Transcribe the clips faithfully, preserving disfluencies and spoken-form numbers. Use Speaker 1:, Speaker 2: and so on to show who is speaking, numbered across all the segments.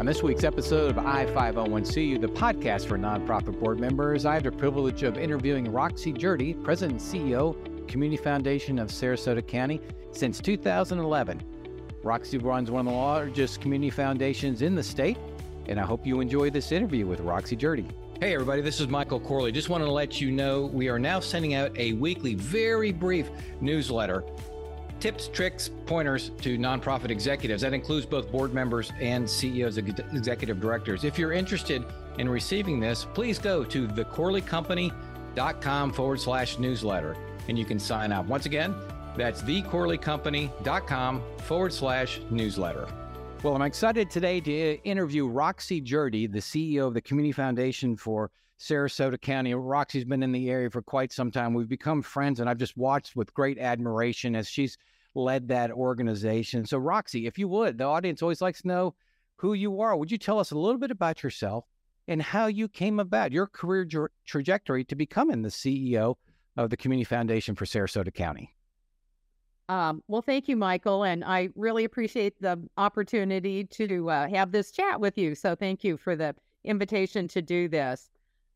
Speaker 1: On this week's episode of I five oh one C U, the podcast for nonprofit board members, I have the privilege of interviewing Roxy Jurdy, President and C E O, Community Foundation of Sarasota County since two thousand eleven. Roxy runs one of the largest community foundations in the state, and I hope you enjoy this interview with Roxy Jurdy. Hey everybody, this is Michael Corley. Just wanted to let you know we are now sending out a weekly, very brief newsletter. Tips, tricks, pointers to nonprofit executives. That includes both board members and C E Os, executive directors. If you're interested in receiving this, please go to thecorleycompany.com forward slash newsletter and you can sign up. Once again, that's thecorleycompany.com forward slash newsletter. Well, I'm excited today to interview Roxy Jurdy, the C E O of the Community Foundation for Sarasota County. Roxy's been in the area for quite some time. We've become friends, and I've just watched with great admiration as she's led that organization. So, Roxy, if you would, the audience always likes to know who you are. Would you tell us a little bit about yourself and how you came about your career tra- trajectory to becoming the C E O of the Community Foundation for Sarasota County?
Speaker 2: Um, well, thank you, Michael, and I really appreciate the opportunity to uh, have this chat with you. So thank you for the invitation to do this.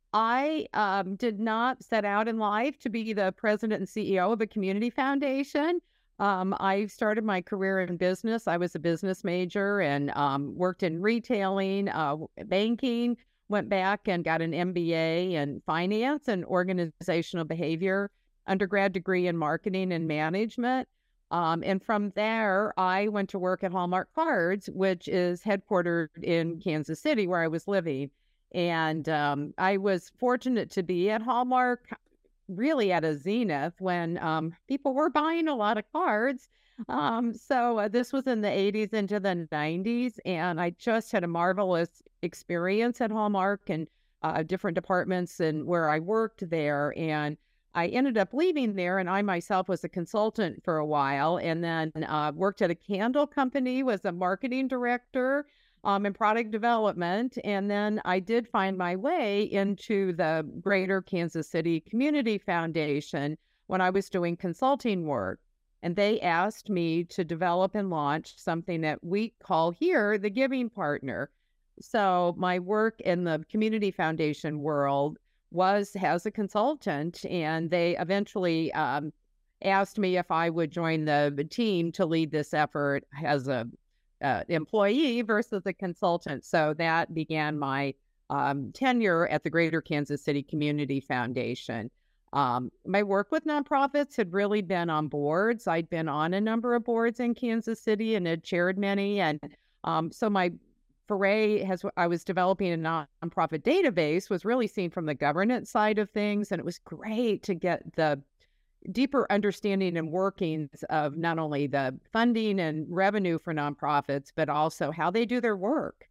Speaker 2: I um, did not set out in life to be the president and C E O of a community foundation. Um, I started my career in business. I was a business major and um, worked in retailing, uh, banking, went back and got an M B A in finance and organizational behavior, undergrad degree in marketing and management. Um, and from there, I went to work at Hallmark Cards, which is headquartered in Kansas City, where I was living. And um, I was fortunate to be at Hallmark really at a zenith when um, people were buying a lot of cards. Um, so uh, this was in the eighties into the nineties. And I just had a marvelous experience at Hallmark and uh, different departments and where I worked there. And I ended up leaving there, and I myself was a consultant for a while, and then uh, worked at a candle company, was a marketing director um, in product development, and then I did find my way into the Greater Kansas City Community Foundation when I was doing consulting work, and they asked me to develop and launch something that we call here the Giving Partner. So my work in the community foundation world was as a consultant, and they eventually um, asked me if I would join the team to lead this effort as a uh, employee versus a consultant. So that began my um, tenure at the Greater Kansas City Community Foundation. Um, my work with nonprofits had really been on boards. I'd been on a number of boards in Kansas City and had chaired many, and um, so my foray has I was developing a nonprofit database was really seen from the governance side of things, and it was great to get the deeper understanding and workings of not only the funding and revenue for nonprofits, but also how they do their work.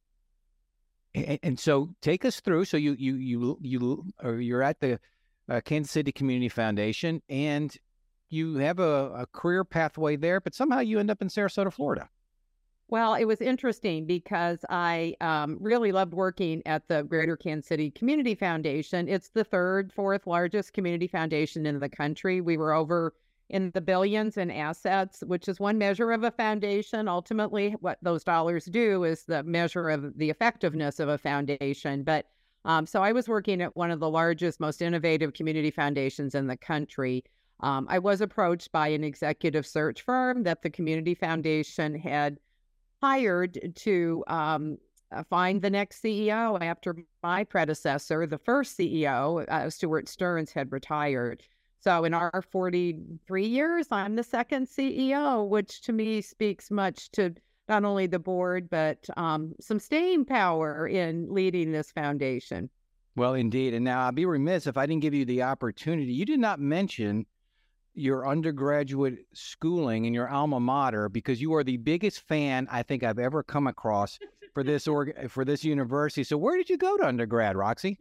Speaker 1: And, and so, take us through. So you you you you or you're at the uh, Kansas City Community Foundation, and you have a, a career pathway there, but somehow you end up in Sarasota, Florida.
Speaker 2: Well, it was interesting because I um, really loved working at the Greater Kansas City Community Foundation. It's the third, fourth largest community foundation in the country. We were over in the billions in assets, which is one measure of a foundation. Ultimately, what those dollars do is the measure of the effectiveness of a foundation. But um, so I was working at one of the largest, most innovative community foundations in the country. Um, I was approached by an executive search firm that the community foundation had hired to um, find the next C E O after my predecessor, the first C E O, uh, Stuart Stearns, had retired. So in our forty-three years, I'm the second C E O, which to me speaks much to not only the board, but um, some staying power in leading this foundation.
Speaker 1: Well, indeed. And now I'd be remiss if I didn't give you the opportunity. You did not mention your undergraduate schooling in your alma mater, because you are the biggest fan I think I've ever come across for this org- for this university. So where did you go to undergrad, Roxy?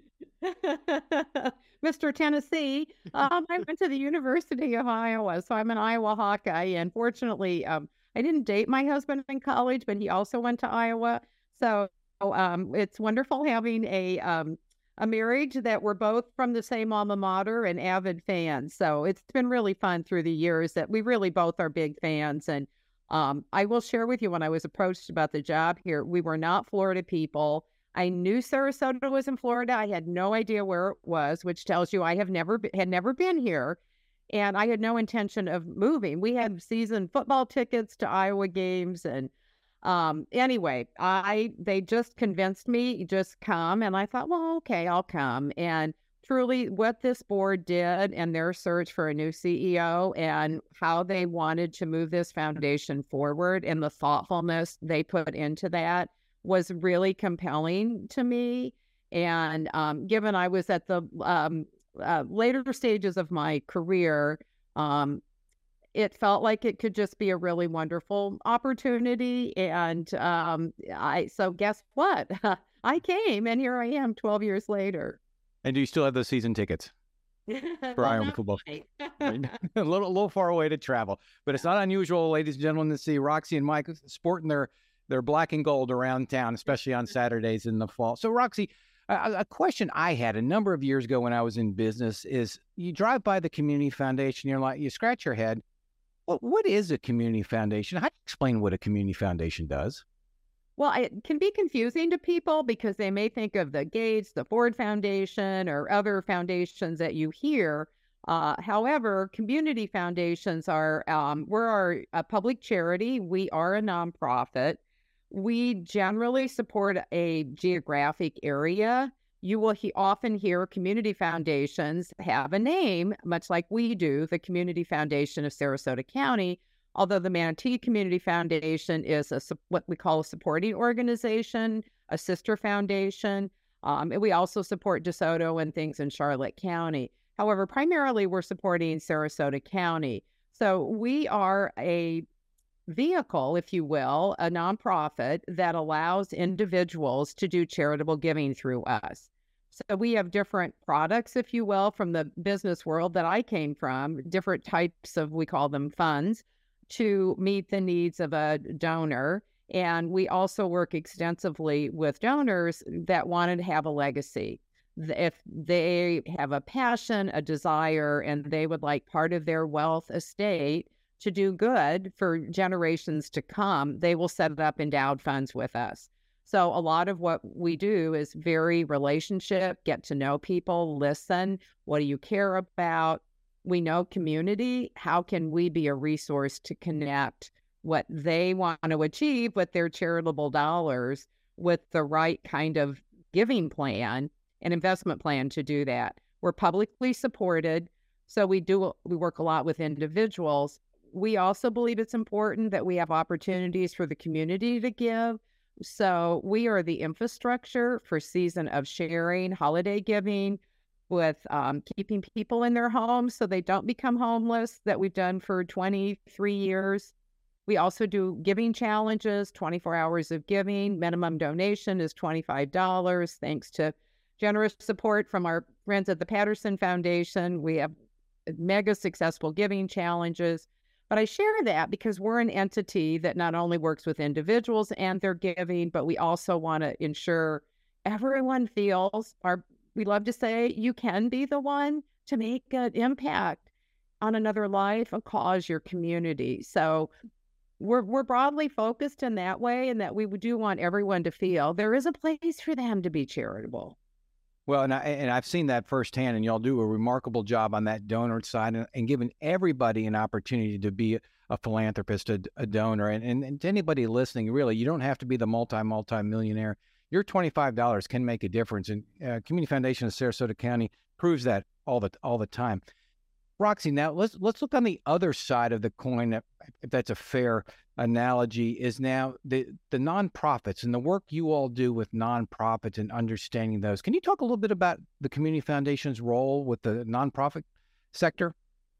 Speaker 2: Mister Tennessee. Um, I went to the University of Iowa, so I'm an Iowa Hawkeye. And fortunately, um, I didn't date my husband in college, but he also went to Iowa. So um, it's wonderful having a um, a marriage that we're both from the same alma mater and avid fans. So it's been really fun through the years that we really both are big fans. And Um, I will share with you, when I was approached about the job here, we were not Florida people. I knew Sarasota was in Florida. I had no idea where it was, which tells you I have never be- had never been here, and I had no intention of moving. We had season football tickets to Iowa games, and um, anyway, I they just convinced me, just come, and I thought, well, okay, I'll come. And truly, what this board did and their search for a new C E O and how they wanted to move this foundation forward and the thoughtfulness they put into that was really compelling to me. And um, given I was at the um, uh, later stages of my career, um, it felt like it could just be a really wonderful opportunity. And um, I, so guess what? I came, and here I am twelve years later.
Speaker 1: And do you still have those season tickets for
Speaker 2: Well,
Speaker 1: Iowa
Speaker 2: not
Speaker 1: football?
Speaker 2: quite.
Speaker 1: a little, a little far away to travel, but it's not unusual, ladies and gentlemen, to see Roxy and Mike sporting their their black and gold around town, especially on Saturdays in the fall. So, Roxy, a, a question I had a number of years ago when I was in business is: you drive by the community foundation, you're like, you scratch your head. Well, what is a community foundation? How do you explain what a community foundation does?
Speaker 2: Well, it can be confusing to people because they may think of the Gates, the Ford Foundation, or other foundations that you hear. Uh, however, community foundations are, um, we're our, a public charity. We are a nonprofit. We generally support a geographic area. You will he- often hear community foundations have a name, much like we do, the Community Foundation of Sarasota County. Although the Manatee Community Foundation is a, what we call a supporting organization, a sister foundation. Um, and we also support DeSoto and things in Charlotte County. However, primarily we're supporting Sarasota County. So we are a vehicle, if you will, a nonprofit that allows individuals to do charitable giving through us. So we have different products, if you will, from the business world that I came from, different types of, we call them funds, to meet the needs of a donor. And we also work extensively with donors that wanted to have a legacy. If they have a passion, a desire, and they would like part of their wealth estate to do good for generations to come, they will set up endowed funds with us. So a lot of what we do is very relationship, get to know people, listen. What do you care about? We know community. How can we be a resource to connect what they want to achieve with their charitable dollars with the right kind of giving plan and investment plan to do that? We're publicly supported, so we do we work a lot with individuals. We also believe it's important that we have opportunities for the community to give. So we are the infrastructure for Season of Sharing, holiday giving, with um, keeping people in their homes so they don't become homeless, that we've done for twenty-three years. We also do giving challenges, twenty-four hours of giving. Minimum donation is twenty-five dollars. Thanks to generous support from our friends at the Patterson Foundation, we have mega successful giving challenges. But I share that because we're an entity that not only works with individuals and their giving, but we also want to ensure everyone feels our we love to say you can be the one to make an impact on another life, a cause, your community. So we're we're broadly focused in that way, and that we do want everyone to feel there is a place for them to be charitable.
Speaker 1: Well, and I and I've seen that firsthand, and y'all do a remarkable job on that donor side, and, and giving everybody an opportunity to be a philanthropist, a, a donor, and, and and to anybody listening, really, you don't have to be the multi multi millionaire. Your twenty-five dollars can make a difference, and uh, Community Foundation of Sarasota County proves that all the all the time. Roxy, now let's let's look on the other side of the coin, if that's a fair analogy, is now the the nonprofits and the work you all do with nonprofits and understanding those. Can you talk a little bit about the Community Foundation's role with the nonprofit sector?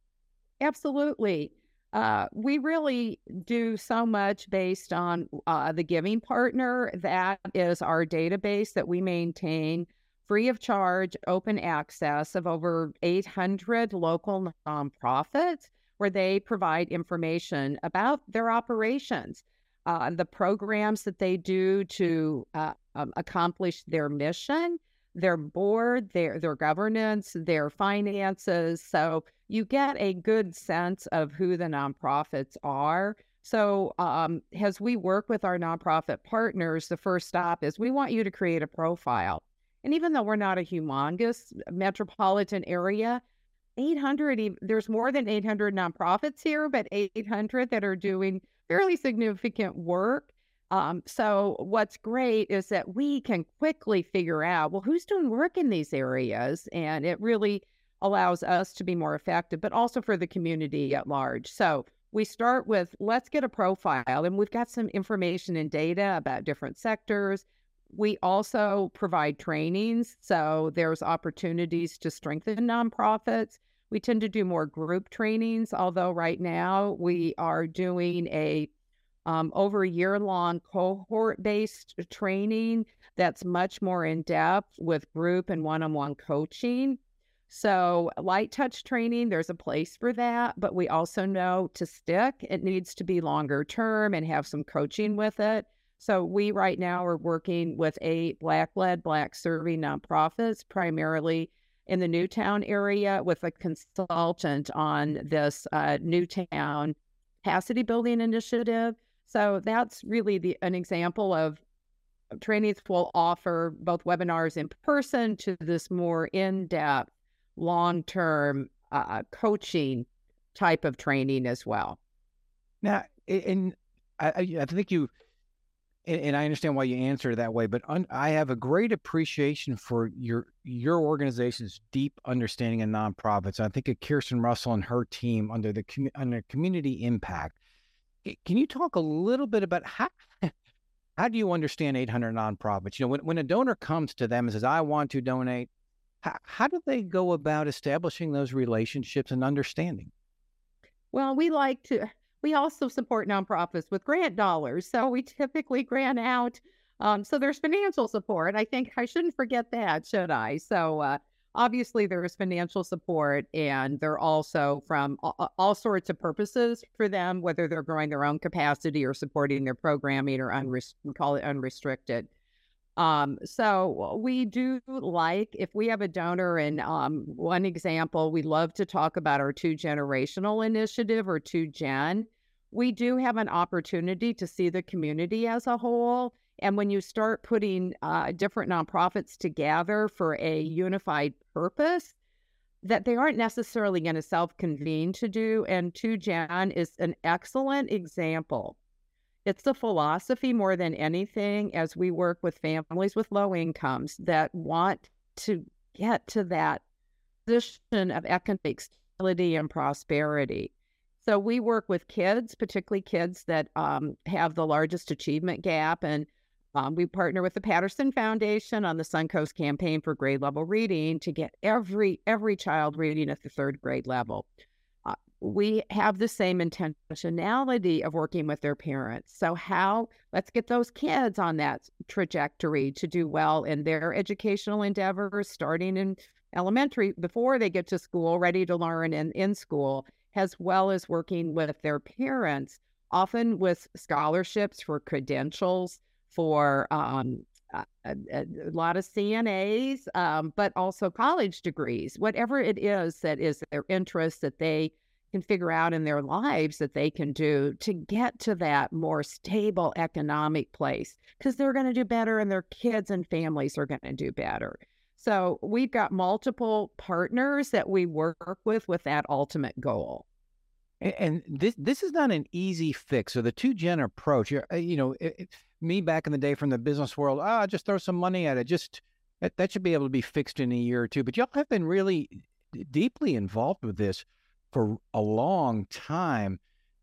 Speaker 2: Absolutely. Uh, we really do so much based on uh, the Giving Partner. That is our database that we maintain free of charge, open access of over eight hundred local nonprofits, where they provide information about their operations, uh, the programs that they do to uh, um, accomplish their mission, their board, their their governance, their finances. So you get a good sense of who the nonprofits are. So um, as we work with our nonprofit partners, the first stop is we want you to create a profile. And even though we're not a humongous metropolitan area, eight hundred, ev- there's more than eight hundred nonprofits here, but eight hundred that are doing fairly significant work. Um, so what's great is that we can quickly figure out, well, who's doing work in these areas? And it really allows us to be more effective, but also for the community at large. So we start with, let's get a profile, and we've got some information and data about different sectors. We also provide trainings, so there's opportunities to strengthen nonprofits. We tend to do more group trainings, although right now we are doing a um, over a year-long cohort-based training that's much more in-depth with group and one-on-one coaching. So light touch training, there's a place for that, but we also know to stick, it needs to be longer term and have some coaching with it. So we right now are working with eight Black-led, Black-serving nonprofits, primarily in the Newtown area, with a consultant on this uh, Newtown capacity building initiative. So that's really the an example of trainings we'll offer both webinars in person to this more in-depth, long-term uh, coaching type of training as well.
Speaker 1: Now, and I, I think you, and I understand why you answer that way, but un, I have a great appreciation for your your organization's deep understanding of nonprofits. I think of Kirsten Russell and her team under the under community impact. Can you talk a little bit about how how do you understand eight hundred nonprofits? You know, when when a donor comes to them and says, "I want to donate," how, how do they go about establishing those relationships and understanding?
Speaker 2: Well, we like to. We also support nonprofits with grant dollars. So we typically grant out. Um, so there's financial support. I think I shouldn't forget that, should I? So uh, obviously there is financial support, and they're also from all, all sorts of purposes for them, whether they're growing their own capacity or supporting their programming or unrest- we call it unrestricted. Um, so we do like, if we have a donor, and um, one example, we love to talk about our two generational initiative, or two gen. We do have an opportunity to see the community as a whole. And when you start putting uh, different nonprofits together for a unified purpose, that they aren't necessarily going to self-convene to do. And two gen is an excellent example. It's a philosophy more than anything, as we work with families with low incomes that want to get to that position of economic stability and prosperity. So we work with kids, particularly kids that um, have the largest achievement gap. And um, we partner with the Patterson Foundation on the Suncoast Campaign for Grade Level Reading to get every every child reading at the third grade level. Uh, we have the same intentionality of working with their parents. So how, let's get those kids on that trajectory to do well in their educational endeavors, starting in elementary, before they get to school, ready to learn and in school, as well as working with their parents, often with scholarships for credentials, for um, a, a, a lot of C N As, um, but also college degrees, whatever it is that is their interest that they can figure out in their lives that they can do to get to that more stable economic place, because they're going to do better and their kids and families are going to do better. So we've got multiple partners that we work with with that ultimate goal.
Speaker 1: And, and this this is not an easy fix. So the two gen approach, you know, it, it, me back in the day from the business world, ah, just throw some money at it. Just that, that should be able to be fixed in a year or two. But y'all have been really deeply involved with this for a long time.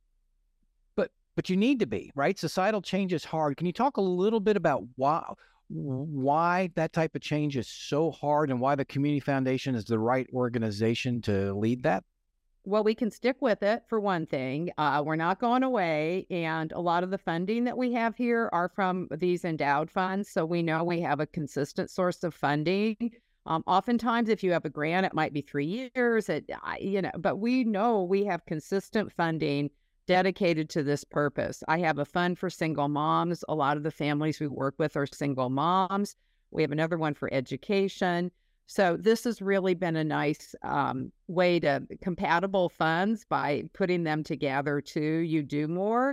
Speaker 1: But but you need to be, right? Societal change is hard. Can you talk a little bit about why? why that type of change is so hard, and why the Community Foundation is the right organization to lead that?
Speaker 2: Well, we can stick with it, for one thing. Uh, we're not going away. And a lot of the funding that we have here are from these endowed funds. So we know we have a consistent source of funding. Um, oftentimes, if you have a grant, it might be three years, it, you know, but we know we have consistent funding dedicated to this purpose. I have a fund for single moms. A lot of the families we work with are single moms. We have another one for education. So this has really been a nice um, way to compatible funds by putting them together too. You do more.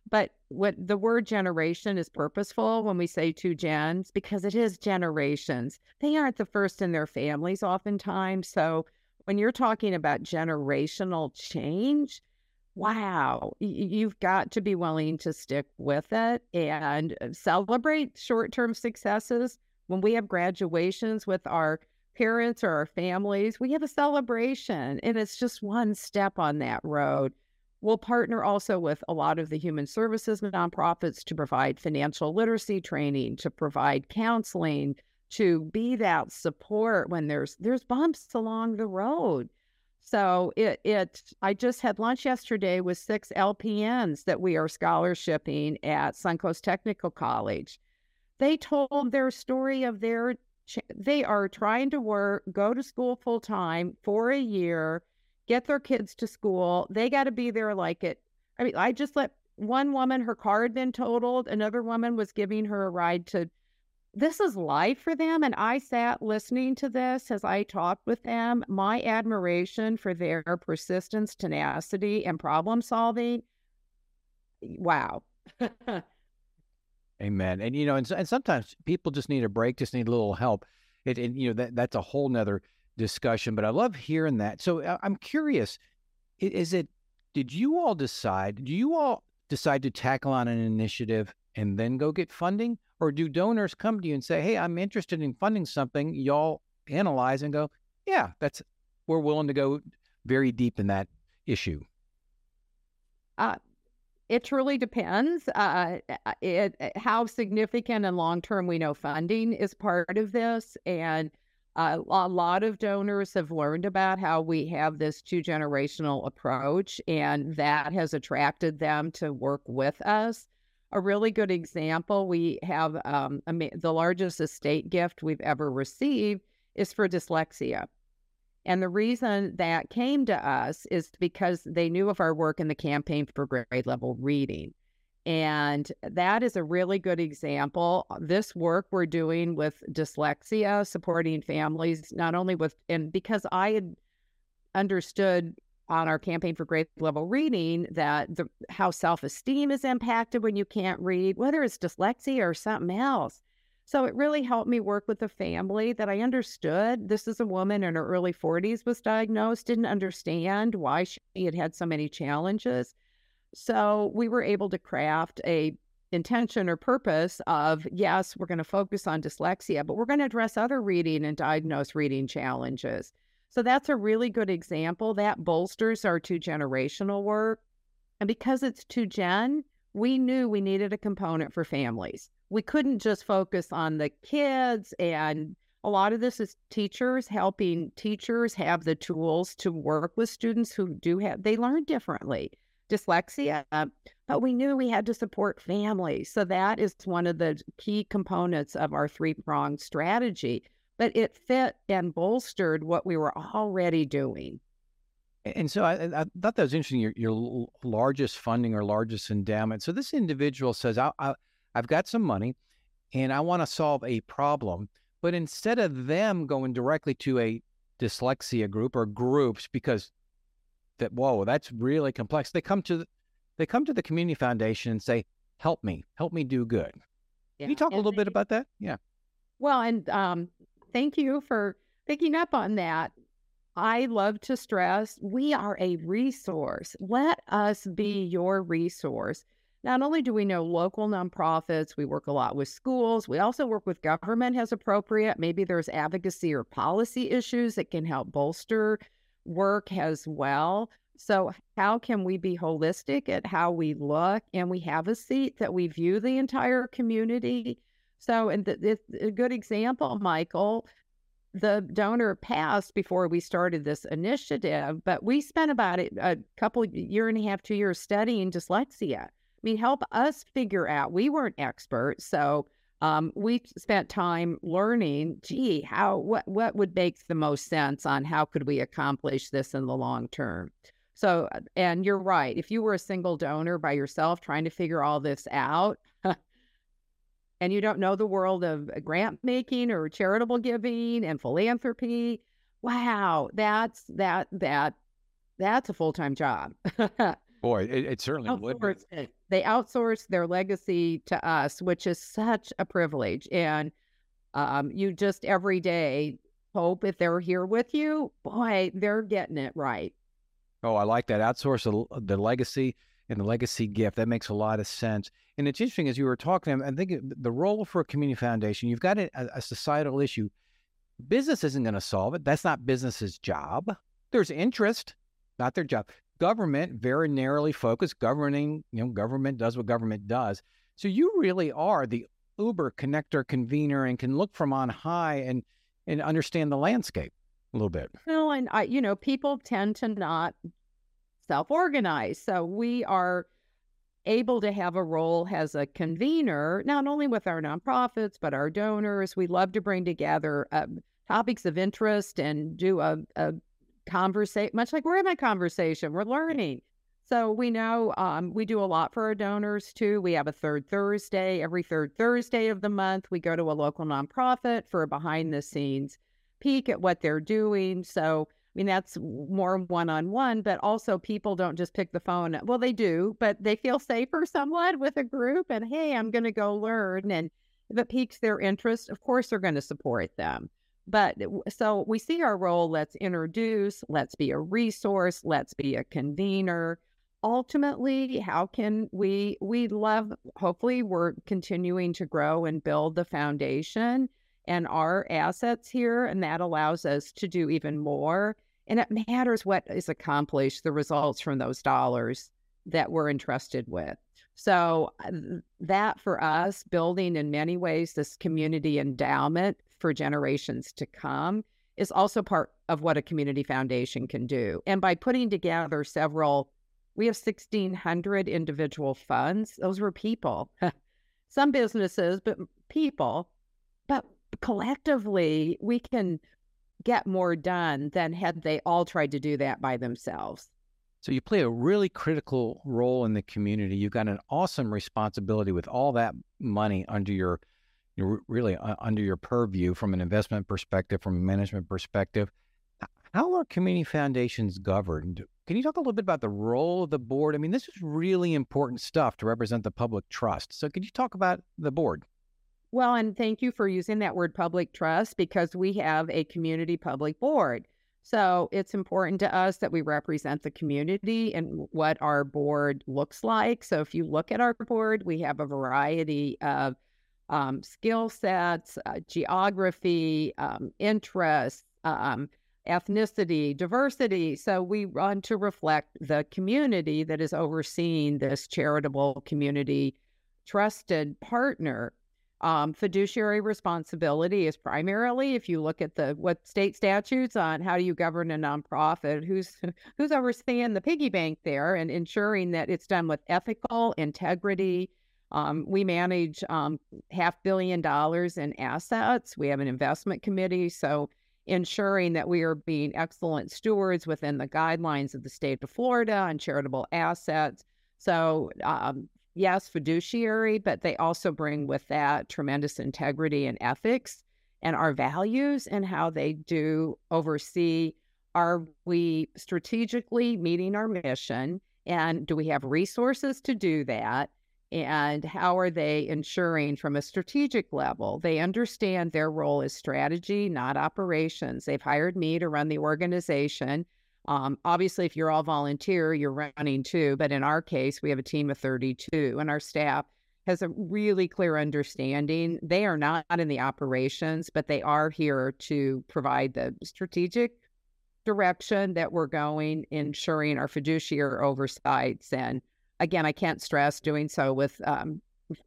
Speaker 2: But what the word generation is purposeful when we say two gens, because it is generations. They aren't the first in their families oftentimes. So when you're talking about generational change, wow, y- you've got to be willing to stick with it and uh, celebrate short-term successes. When we have graduations with our parents or our families, we have a celebration, and it's just one step on that road. We'll partner also with a lot of the human services nonprofits to provide financial literacy training, to provide counseling, to be that support when there's there's bumps along the road. So it it I just had lunch yesterday with six L P Ns that we are scholarshiping at Suncoast Technical College. They told their story of their ch- they are trying to work, go to school full time for a year, get their kids to school. They got to be there like it. I mean, I just let one woman, her car had been totaled. Another woman was giving her a ride to, this is life for them. And I sat listening to this as I talked with them. My admiration for their persistence, tenacity, and problem solving. Wow.
Speaker 1: Amen. And, you know, and, s- and sometimes people just need a break, just need a little help. It, and, you know, that that's a whole nother discussion, but I love hearing that. So uh, I'm curious, i- is it, did you all decide, do you all decide to tackle on an initiative and then go get funding? Or do donors come to you and say, hey, I'm interested in funding something, y'all analyze and go, yeah, that's, we're willing to go very deep in that issue?
Speaker 2: Uh, It truly depends. Uh, uh, it, uh, how significant and long term we know funding is part of this. And uh, a lot of donors have learned about how we have this two generational approach, and that has attracted them to work with us. A really good example, we have um, a, ma- the largest estate gift we've ever received is for dyslexia. And the reason that came to us is because they knew of our work in the campaign for grade level reading. And that is a really good example. This work we're doing with dyslexia, supporting families, not only with, and because I had understood on our campaign for grade level reading that the, how self-esteem is impacted when you can't read, whether it's dyslexia or something else. So it really helped me work with a family that I understood. This is a woman in her early forties was diagnosed, didn't understand why she had had so many challenges. So we were able to craft a intention or purpose of, yes, we're going to focus on dyslexia, but we're going to address other reading and diagnose reading challenges. So that's a really good example. That bolsters our two generational work. And because it's two gen, we knew we needed a component for families. We couldn't just focus on the kids. And a lot of this is teachers helping teachers have the tools to work with students who do have, they learn differently. Dyslexia, but we knew we had to support families. So that is one of the key components of our three-pronged strategy. But it fit and bolstered what we were already doing.
Speaker 1: And so I, I thought that was interesting, your, your l- largest funding or largest endowment. So this individual says, I, I, I've got some money and I want to solve a problem. But instead of them going directly to a dyslexia group or groups, because that, whoa, that's really complex, they come to the, they come to the community foundation and say, help me, help me do good.
Speaker 2: Yeah.
Speaker 1: Can you talk
Speaker 2: And
Speaker 1: a little
Speaker 2: they,
Speaker 1: bit about that? Yeah.
Speaker 2: well, and um, thank you for picking up on that. I love to stress we are a resource. Let us be your resource. Not only do we know local nonprofits, we work a lot with schools, we also work with government as appropriate. Maybe there's advocacy or policy issues that can help bolster work as well. So, how can we be holistic at how we look? And we have a seat that we view the entire community. So, and th- th- a good example, Michael, the donor passed before we started this initiative, but we spent about a, a couple year and a half, two years studying dyslexia. I mean, help us figure out. We weren't experts, so um, we spent time learning. Gee, how what what would make the most sense on how could we accomplish this in the long term? So, and you're right. If you were a single donor by yourself trying to figure all this out, and you don't know the world of grant making or charitable giving and philanthropy, wow, that's that that that's a full-time job.
Speaker 1: Boy, it, it certainly would be.
Speaker 2: Outsource it. They outsource their legacy to us, which is such a privilege. And um, you just every day hope if they're here with you, boy, they're getting it right.
Speaker 1: Oh, I like that. Outsource the, the legacy and the legacy gift. That makes a lot of sense. And it's interesting, as you were talking, I think the role for a community foundation, you've got a, a societal issue. Business isn't going to solve it. That's not business's job. There's interest, not their job. Government, very narrowly focused, governing, you know, government does what government does. So you really are the Uber connector, convener, and can look from on high and, and understand the landscape a little bit.
Speaker 2: Well, and I, you know, people tend to not self-organize. So we are able to have a role as a convener, not only with our nonprofits, but our donors. We love to bring together uh, topics of interest and do a, a conversation, much like we're having a conversation, we're learning. So we know um, we do a lot for our donors too. We have a third Thursday. Every third Thursday of the month, we go to a local nonprofit for a behind the scenes peek at what they're doing. So, I mean, that's more one-on-one, but also people don't just pick the phone. Well, they do, but they feel safer somewhat with a group and, hey, I'm going to go learn. And if it piques their interest, of course, they're going to support them. But so we see our role, let's introduce, let's be a resource, let's be a convener. Ultimately, how can we, we love, hopefully we're continuing to grow and build the foundation and our assets here, and that allows us to do even more. And it matters what is accomplished, the results from those dollars that we're entrusted with. So that for us, building in many ways this community endowment for generations to come is also part of what a community foundation can do. And by putting together several, we have sixteen hundred individual funds. Those were people, some businesses, but people. But collectively, we can get more done than had they all tried to do that by themselves.
Speaker 1: So you play a really critical role in the community. You've got an awesome responsibility with all that money under your, your really uh, under your purview from an investment perspective, from a management perspective. How are community foundations governed? Can you talk a little bit about the role of the board? I mean, this is really important stuff to represent the public trust. So could you talk about the board?
Speaker 2: Well, and thank you for using that word public trust, because we have a community public board. So it's important to us that we represent the community and what our board looks like. So if you look at our board, we have a variety of um, skill sets, uh, geography, um, interests, um, ethnicity, diversity. So we want to reflect the community that is overseeing this charitable community trusted partner. Um, fiduciary responsibility is primarily, if you look at the what state statutes on how do you govern a nonprofit, who's who's overseeing the piggy bank there and ensuring that it's done with ethical integrity. Um, we manage um, half billion dollars in assets. We have an investment committee, so ensuring that we are being excellent stewards within the guidelines of the state of Florida on charitable assets. So um, yes, fiduciary, but they also bring with that tremendous integrity and ethics and our values and how they do oversee. Are we strategically meeting our mission? And do we have resources to do that? And how are they ensuring from a strategic level? They understand their role is strategy, not operations. They've hired me to run the organization. Um, obviously, if you're all volunteer, you're running too. But in our case, we have a team of thirty-two, and our staff has a really clear understanding. They are not in the operations, but they are here to provide the strategic direction that we're going, ensuring our fiduciary oversights. And again, I can't stress doing so with um,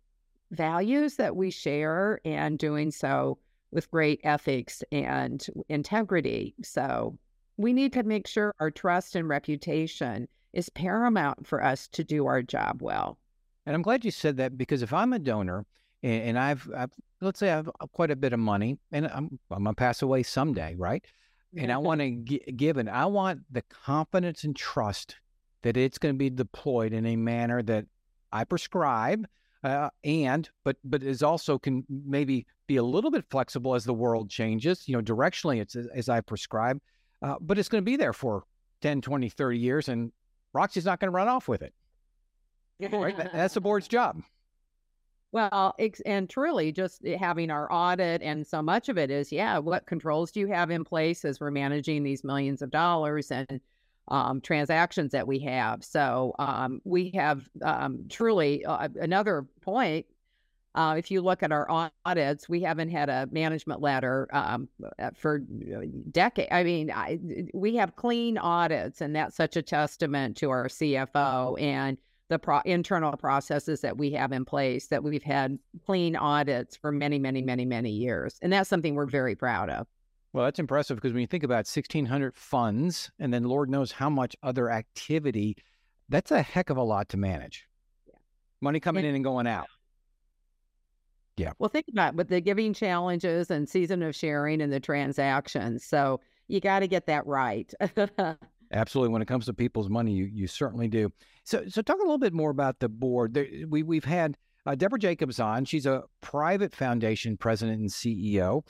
Speaker 2: values that we share and doing so with great ethics and integrity. So we need to make sure our trust and reputation is paramount for us to do our job well.
Speaker 1: And I'm glad you said that, because if I'm a donor and, and I've, I've, let's say I have quite a bit of money and I'm, I'm going to pass away someday, right? And I want to g- give it, I want the confidence and trust that it's going to be deployed in a manner that I prescribe, uh, and but but is also can maybe be a little bit flexible as the world changes. You know, directionally it's as, as I prescribe, uh, but it's going to be there for ten, twenty, thirty years, and Roxy's not going to run off with it. Right? That's the board's job.
Speaker 2: Well, and truly just having our audit, and so much of it is, yeah, what controls do you have in place as we're managing these millions of dollars and um, transactions that we have? So um, we have um, truly uh, another point. Uh, if you look at our audits, we haven't had a management letter um, for decades. I mean, I, we have clean audits, and that's such a testament to our C F O and the pro- internal processes that we have in place, that we've had clean audits for many, many, many, many years. And that's something we're very proud of.
Speaker 1: Well, that's impressive, because when you think about sixteen hundred funds and then Lord knows how much other activity, that's a heck of a lot to manage. Yeah. Money coming and, in and going out. Yeah.
Speaker 2: Well, think about it, with the giving challenges and season of sharing and the transactions. So you got to get that right.
Speaker 1: Absolutely. When it comes to people's money, you you certainly do. So so talk a little bit more about the board. There, we, we've had uh, Deborah Jacobs on. She's a private foundation president and C E O.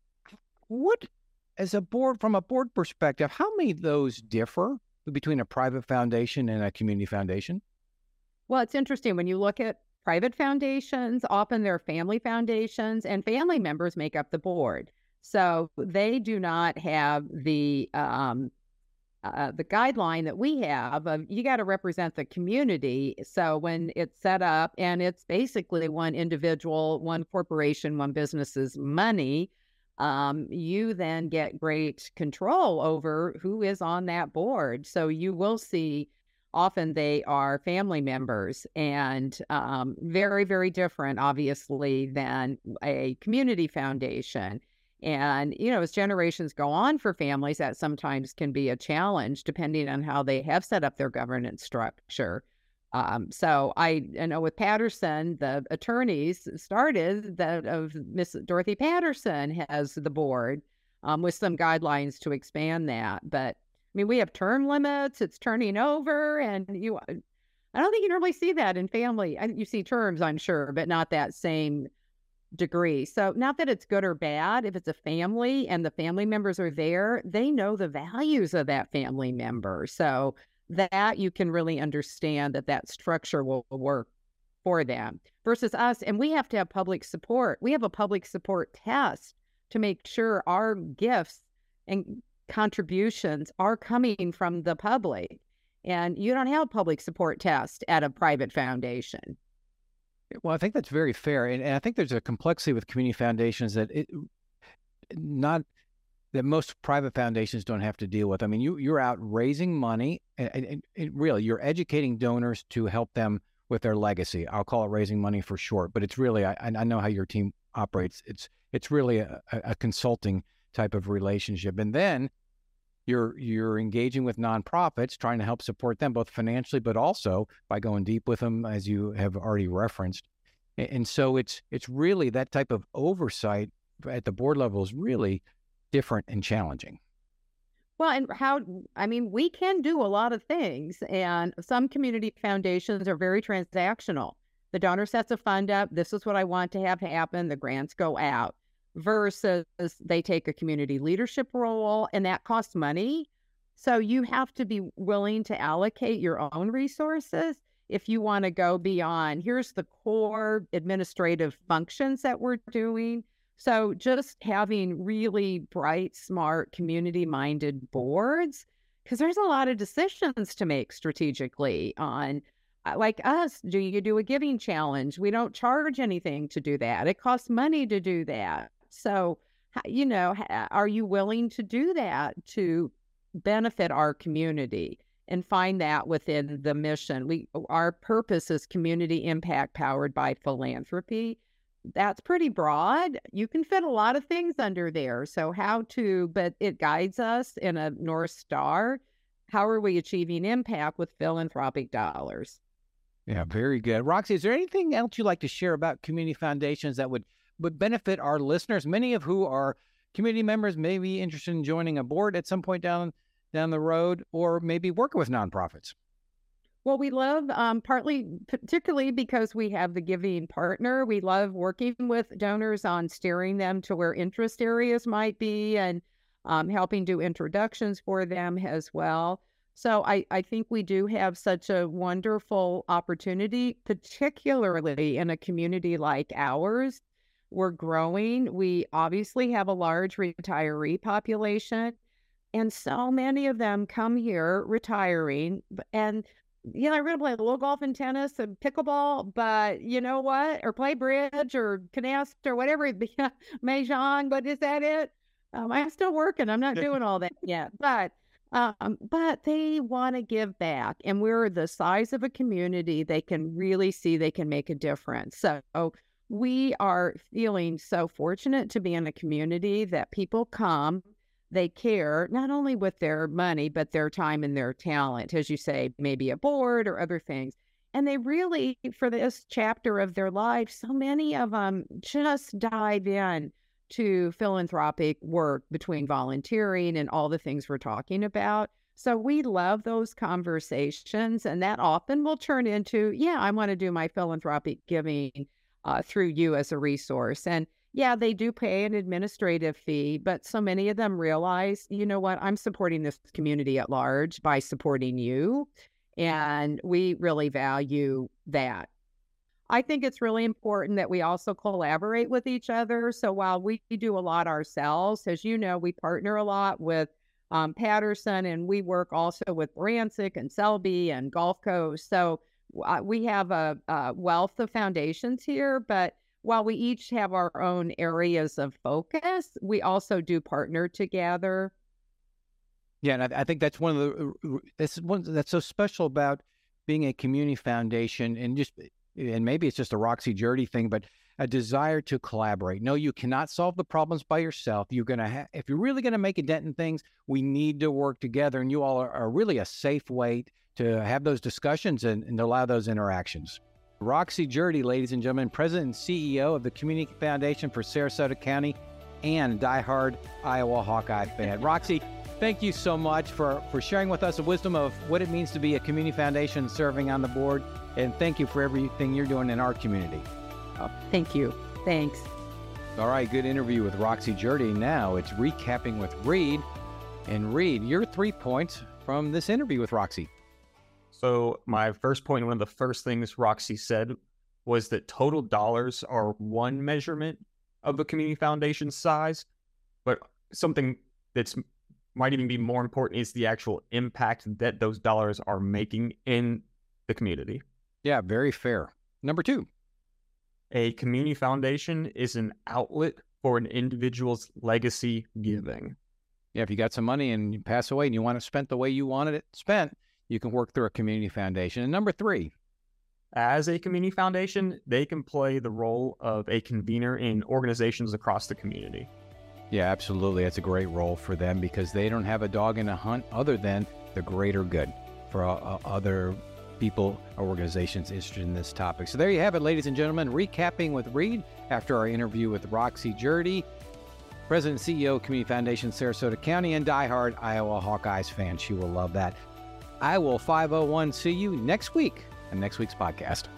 Speaker 1: What, as a board, from a board perspective, how many of those differ between a private foundation and a community foundation?
Speaker 2: Well, it's interesting. When you look at private foundations, often they're family foundations, and family members make up the board. So they do not have the um, uh, the guideline that we have of, you got to represent the community. So when it's set up, and it's basically one individual, one corporation, one business's money, um, you then get great control over who is on that board. So you will see often they are family members, and um, very, very different, obviously, than a community foundation. And, you know, as generations go on for families, that sometimes can be a challenge depending on how they have set up their governance structure. Um, so I, I know with Patterson, the attorneys started that of Miss Dorothy Patterson has the board um, with some guidelines to expand that. But I mean, we have term limits, it's turning over, and you, I don't think you normally see that in family. I, you see terms, I'm sure, but not that same degree. So not that it's good or bad. If it's a family and the family members are there, they know the values of that family member. So that you can really understand that that structure will work for them versus us. And we have to have public support. We have a public support test to make sure our gifts and contributions are coming from the public. And you don't have a public support test at a private foundation.
Speaker 1: Well, I think that's very fair. And, and I think there's a complexity with community foundations that it not that most private foundations don't have to deal with. I mean, you, you're out raising money, and, and, and really, you're educating donors to help them with their legacy. I'll call it raising money for short, but it's really, I, I know how your team operates. It's it's really a, a consulting type of relationship. And then you're you're engaging with nonprofits, trying to help support them both financially, but also by going deep with them, as you have already referenced. And, and so it's it's really that type of oversight at the board level is really different and challenging.
Speaker 2: Well, and how, I mean, we can do a lot of things, and some community foundations are very transactional. The donor sets a fund up. This is what I want to have happen. The grants go out. Versus they take a community leadership role, and that costs money. So you have to be willing to allocate your own resources if you want to go beyond, here's the core administrative functions that we're doing. So just having really bright, smart, community-minded boards, because there's a lot of decisions to make strategically on, like us, do you do a giving challenge? We don't charge anything to do that. It costs money to do that. So, you know, are you willing to do that to benefit our community and find that within the mission? We, our purpose is community impact powered by philanthropy. That's pretty broad. You can fit a lot of things under there. So how to, but it guides us in a North Star. How are we achieving impact with philanthropic dollars?
Speaker 1: Yeah, very good. Roxy, is there anything else you'd like to share about community foundations that would would benefit our listeners, many of who are community members, may be interested in joining a board at some point down down the road, or maybe working with nonprofits?
Speaker 2: Well, we love, um, partly, particularly because we have the giving partner, we love working with donors on steering them to where interest areas might be, and um, helping do introductions for them as well. So I, I think we do have such a wonderful opportunity, particularly in a community like ours. We're growing. We obviously have a large retiree population, and so many of them come here retiring. b- And, you know, they're going to play a little golf and tennis and pickleball, but you know what? Or play bridge or canasta or whatever it be, mahjong, but is that it? Um, I'm still working. I'm not doing all that yet. But um, but they want to give back, and we're the size of a community. They can really see they can make a difference. So we are feeling so fortunate to be in a community that people come, they care not only with their money, but their time and their talent, as you say, maybe a board or other things. And they really, for this chapter of their life, so many of them just dive in to philanthropic work between volunteering and all the things we're talking about. So we love those conversations, and that often will turn into, yeah, I want to do my philanthropic giving uh, through you as a resource. And yeah, they do pay an administrative fee, but so many of them realize, you know what, I'm supporting this community at large by supporting you. And we really value that. I think it's really important that we also collaborate with each other. So while we do a lot ourselves, as you know, we partner a lot with um, Patterson, and we work also with Rancic and Selby and Gulf Coast. So uh, we have a, a wealth of foundations here, but while we each have our own areas of focus, we also do partner together.
Speaker 1: Yeah, and I, I think that's one of the this is one that's so special about being a community foundation, and just and maybe it's just a Roxy Jurdy thing, but a desire to collaborate. No, you cannot solve the problems by yourself. You're gonna ha- if you're really gonna make a dent in things, we need to work together, and you all are, are really a safe way to have those discussions and, and allow those interactions. Roxy Jurdy, ladies and gentlemen, President and C E O of the Community Foundation for Sarasota County and diehard Iowa Hawkeye fan. Roxy, thank you so much for, for sharing with us the wisdom of what it means to be a community foundation serving on the board. And thank you for everything you're doing in our community.
Speaker 2: Oh, thank you. Thanks.
Speaker 1: All right, good interview with Roxy Jurdy. Now it's recapping with Reed. And Reed, your three points from this interview with Roxy.
Speaker 3: So my first point, one of the first things Roxy said was that total dollars are one measurement of the community foundation's size, but something that's might even be more important is the actual impact that those dollars are making in the community.
Speaker 1: Yeah, very fair. Number two.
Speaker 3: A community foundation is an outlet for an individual's legacy giving.
Speaker 1: Yeah, if you got some money and you pass away and you want it spent the way you wanted it spent, you can work through a community foundation. And number three.
Speaker 3: As a community foundation, they can play the role of a convener in organizations across the community.
Speaker 1: Yeah, absolutely. That's a great role for them because they don't have a dog in a hunt other than the greater good for uh, other people or organizations interested in this topic. So there you have it, ladies and gentlemen, recapping with Reed after our interview with Roxy Jurdy, President and C E O of Community Foundation Sarasota County and diehard Iowa Hawkeyes fan. She will love that. I will five oh one see you next week on next week's podcast.